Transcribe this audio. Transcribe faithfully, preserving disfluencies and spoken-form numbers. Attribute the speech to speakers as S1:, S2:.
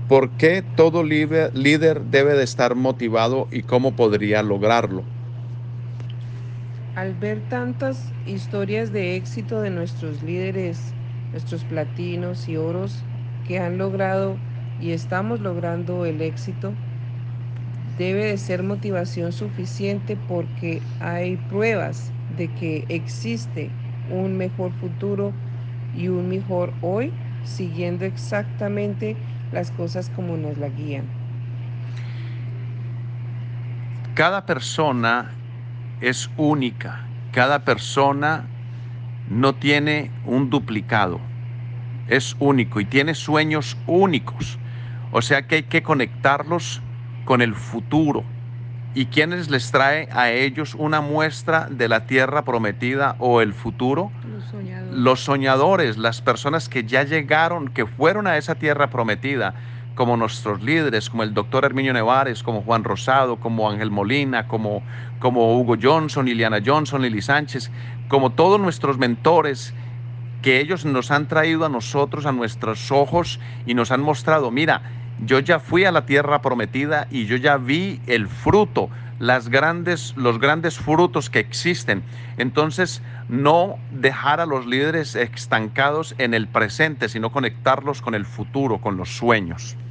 S1: ¿Por qué todo líder, líder debe de estar motivado y cómo podría lograrlo?
S2: Al ver tantas historias de éxito de nuestros líderes, nuestros platinos y oros que han logrado y estamos logrando el éxito, debe de ser motivación suficiente porque hay pruebas de que existe un mejor futuro y un mejor hoy siguiendo exactamente las cosas como nos la guían.
S1: Cada persona es única, cada persona no tiene un duplicado, es único y tiene sueños únicos. O sea que hay que conectarlos con el futuro. ¿Y quiénes les trae a ellos una muestra de la tierra prometida o el futuro?
S2: Los
S1: Los
S2: soñadores.
S1: soñadores, las personas que ya llegaron, que fueron a esa tierra prometida, como nuestros líderes, como el doctor Herminio Nevares, como Juan Rosado, como Ángel Molina, como, como Hugo Johnson, Liliana Johnson, Lili Sánchez, como todos nuestros mentores, que ellos nos han traído a nosotros, a nuestros ojos y nos han mostrado, mira, yo ya fui a la tierra prometida y yo ya vi el fruto, las grandes, los grandes frutos que existen. Entonces, no dejar a los líderes estancados en el presente, sino conectarlos con el futuro, con los sueños.